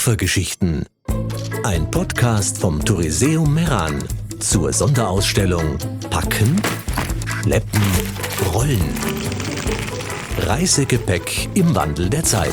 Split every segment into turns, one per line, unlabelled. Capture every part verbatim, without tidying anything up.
Koffergeschichten. Ein Podcast vom Touriseum Meran zur Sonderausstellung Packen, Schleppen, Rollen. Reisegepäck im Wandel der Zeit.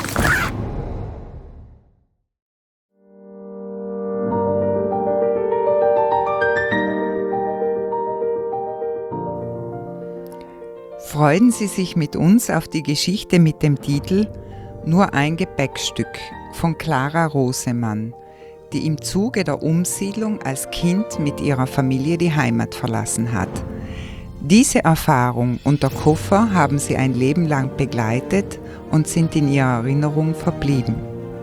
Freuen Sie sich mit uns auf die Geschichte mit dem Titel Nur ein Gepäckstück von Clara Rosemann, die im Zuge der Umsiedlung als Kind mit ihrer Familie die Heimat verlassen hat. Diese Erfahrung und der Koffer haben sie ein Leben lang begleitet und sind in ihrer Erinnerung verblieben.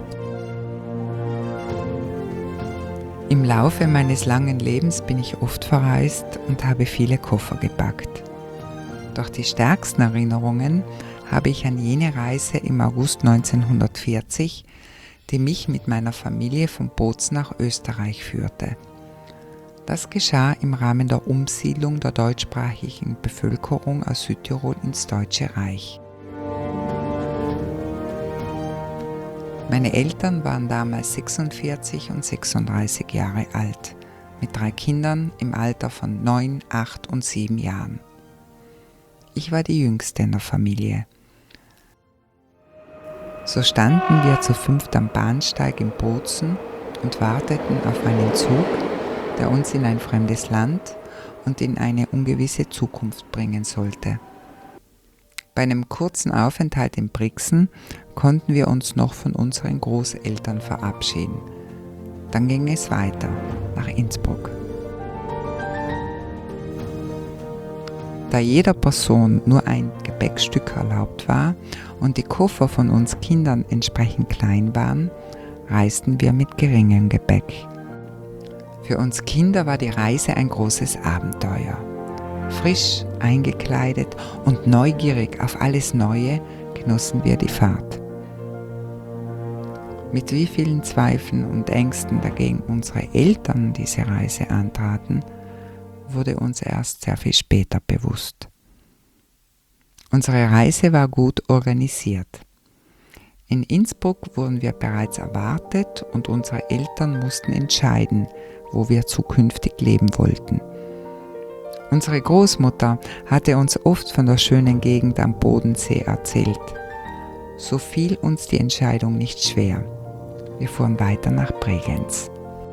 Im Laufe meines langen Lebens bin ich oft verreist und habe viele Koffer gepackt. Doch die stärksten Erinnerungen habe ich an jene Reise im August neunzehnhundertvierzig, die mich mit meiner Familie von Bozen nach Österreich führte. Das geschah im Rahmen der Umsiedlung der deutschsprachigen Bevölkerung aus Südtirol ins Deutsche Reich. Meine Eltern waren damals sechsundvierzig und sechsunddreißig Jahre alt, mit drei Kindern im Alter von neun, acht und sieben Jahren. Ich war die Jüngste in der Familie. So standen wir zu fünft am Bahnsteig in Bozen und warteten auf einen Zug, der uns in ein fremdes Land und in eine ungewisse Zukunft bringen sollte. Bei einem kurzen Aufenthalt in Brixen konnten wir uns noch von unseren Großeltern verabschieden. Dann ging es weiter nach Innsbruck. Da jeder Person nur ein Gepäckstück erlaubt war und die Koffer von uns Kindern entsprechend klein waren, reisten wir mit geringem Gepäck. Für uns Kinder war die Reise ein großes Abenteuer. Frisch, eingekleidet und neugierig auf alles Neue genossen wir die Fahrt. Mit wie vielen Zweifeln und Ängsten dagegen unsere Eltern diese Reise antraten, wurde uns erst sehr viel später bewusst. Unsere Reise war gut organisiert. In Innsbruck wurden wir bereits erwartet und unsere Eltern mussten entscheiden, wo wir zukünftig leben wollten. Unsere Großmutter hatte uns oft von der schönen Gegend am Bodensee erzählt. So fiel uns die Entscheidung nicht schwer. Wir fuhren weiter nach Bregenz.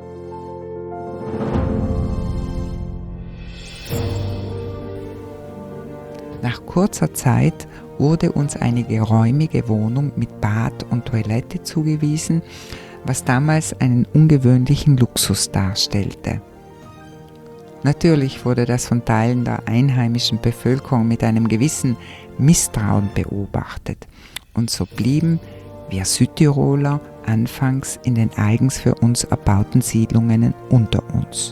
Nach kurzer Zeit wurde uns eine geräumige Wohnung mit Bad und Toilette zugewiesen, was damals einen ungewöhnlichen Luxus darstellte. Natürlich wurde das von Teilen der einheimischen Bevölkerung mit einem gewissen Misstrauen beobachtet und so blieben wir Südtiroler anfangs in den eigens für uns erbauten Siedlungen unter uns.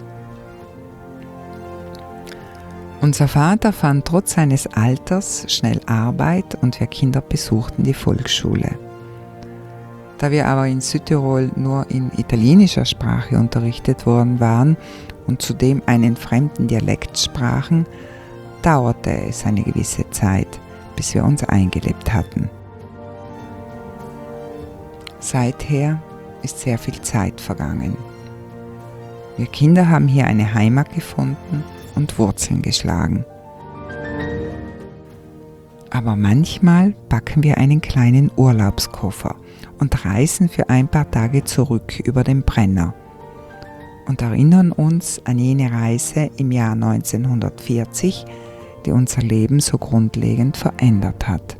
Unser Vater fand trotz seines Alters schnell Arbeit und wir Kinder besuchten die Volksschule. Da wir aber in Südtirol nur in italienischer Sprache unterrichtet worden waren und zudem einen fremden Dialekt sprachen, dauerte es eine gewisse Zeit, bis wir uns eingelebt hatten. Seither ist sehr viel Zeit vergangen. Wir Kinder haben hier eine Heimat gefunden und Wurzeln geschlagen. Aber manchmal packen wir einen kleinen Urlaubskoffer und reisen für ein paar Tage zurück über den Brenner und erinnern uns an jene Reise im Jahr neunzehnhundertvierzig, die unser Leben so grundlegend verändert hat.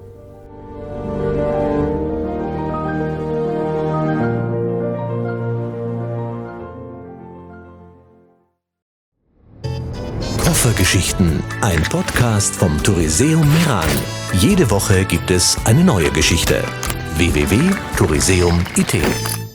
Koffergeschichten, ein Podcast vom Touriseum Meran. Jede Woche gibt es eine neue Geschichte. w w w punkt touriseum punkt i t